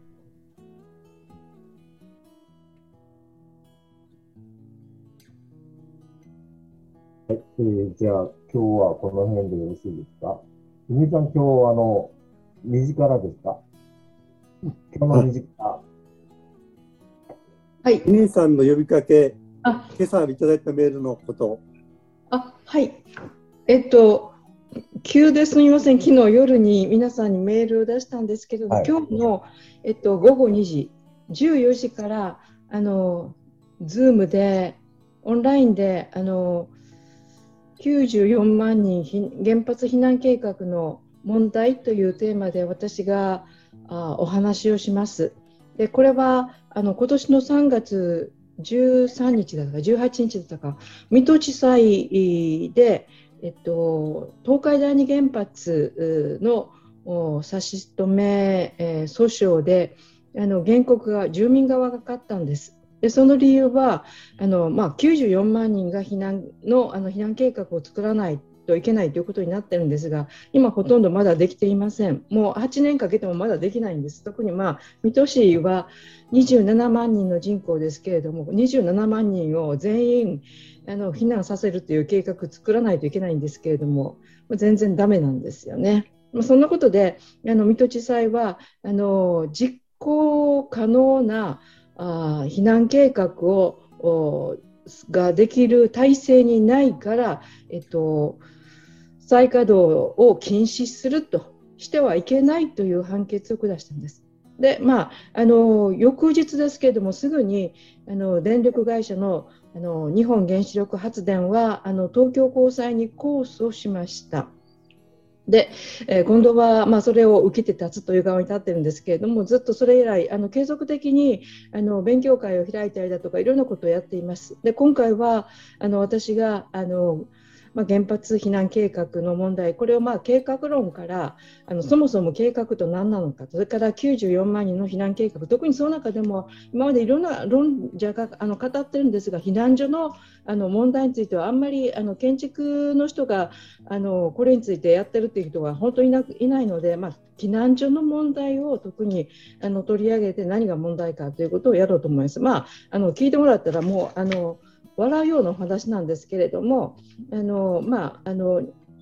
はい、えー、じゃあ、今日はこの辺でよろしいですか。みみさん、今日、あの、にじからですか。今日のにじから。 はい。みみさんの呼びかけ、あ、今朝いただいたメールのこと。 あ、はい。えっと、急ですみません、昨日夜に皆さんにメールを出したんですけど、はい、今日の、えっと、ごごにじ、じゅうよじからあの Zoom でオンラインであのきゅうじゅうよんまんにん原発避難計画の問題というテーマで私があお話をします。でこれはあの今年のさんがつじゅうさんにちだったかじゅうはちにちだったか、水戸地裁でえっと、東海第二原発の差し止め、えー、訴訟であの原告が住民側が勝ったんです。でその理由はあの、まあ、きゅうじゅうよんまんにんが避難の、あの避難計画を作らないといけないということになってるんですが、今ほとんどまだできていません。もうはちねんかけてもまだできないんです。特に、まあ、水戸市はにじゅうななまんにんの人口ですけれども、にじゅうななまんにんを全員あの避難させるという計画を作らないといけないんですけれども、全然ダメなんですよね。そんなことであの水戸地裁はあの実行可能なあ避難計画をができる体制にないから、えっと、再稼働を禁止するとしてはいけないという判決を下したんです。で、まあ、あの翌日ですけれども、すぐにあの電力会社のあの日本原子力発電はあの東京高裁に控訴しました。で、えー、今度は、まあ、それを受けて立つという側に立ってるんですけれども、ずっとそれ以来あの継続的にあの勉強会を開いたりだとかいろんなことをやっています。で今回はあの私があのまあ、原発避難計画の問題、これをまあ計画論からあのそもそも計画と何なのか、それからきゅうじゅうよんまんにんの避難計画、特にその中でも今までいろんな論者があの語ってるんですが、避難所のあの問題についてはあんまりあの建築の人があのこれについてやってるっていう人が本当にいな、いないので、まあ、避難所の問題を特にあの取り上げて何が問題かということをやろうと思います。まあ、あの聞いてもらったらもうあの笑うようなお話なんですけれども、あの、まあ、あの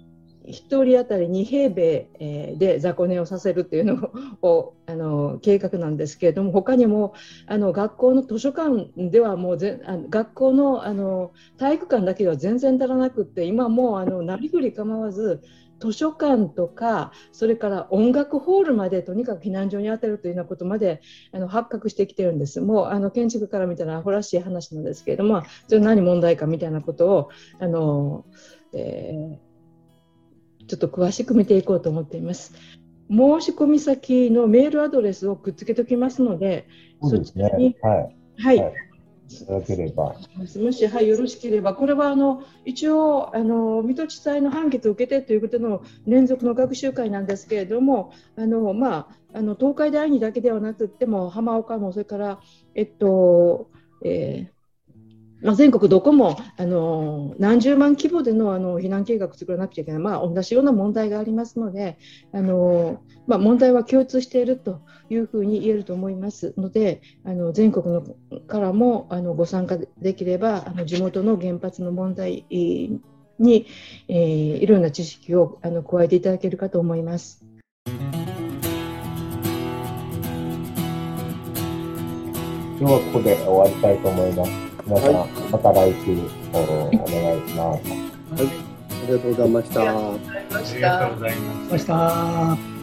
ひとり当たりにへいべい、えー、で雑魚寝をさせるというのをあの計画なんですけれども、他にもあの学校の図書館ではもうぜあの学校の、あの体育館だけでは全然足らなくって、今もうあのなりふり構わず図書館とか、それから音楽ホールまでとにかく避難所に当てるというようなことまであの発覚してきてるんです。もうあの建築から見たらアホらしい話なんですけれども、それ何問題かみたいなことをあの、えーちょっと詳しく見ていこうと思っています。申し込み先のメールアドレスをくっつけておきますので、 そうですね。 そちらに、 はい。 はい、 はい、いただければ。 もし、はい、よろしければ、これはあの一応あの水戸地裁の判決を受けてということの連続の学習会なんですけれども、あの、まあ、あの東海第二だけではなくても浜岡も、それからえっと、えーまあ、全国どこもあの何十万規模で の, あの避難計画を作らなくちゃいけない、まあ、同じような問題がありますので、あの、まあ、問題は共通しているというふうに言えると思いますので、あの全国のからもあのご参加できれば、あの地元の原発の問題に、えー、いろんな知識をあの加えていただけるかと思います。 今日はここで終わりたいと思います。皆さん、はい、また来週お願いします。 はい、ありがとうございました。 ありがとうございました。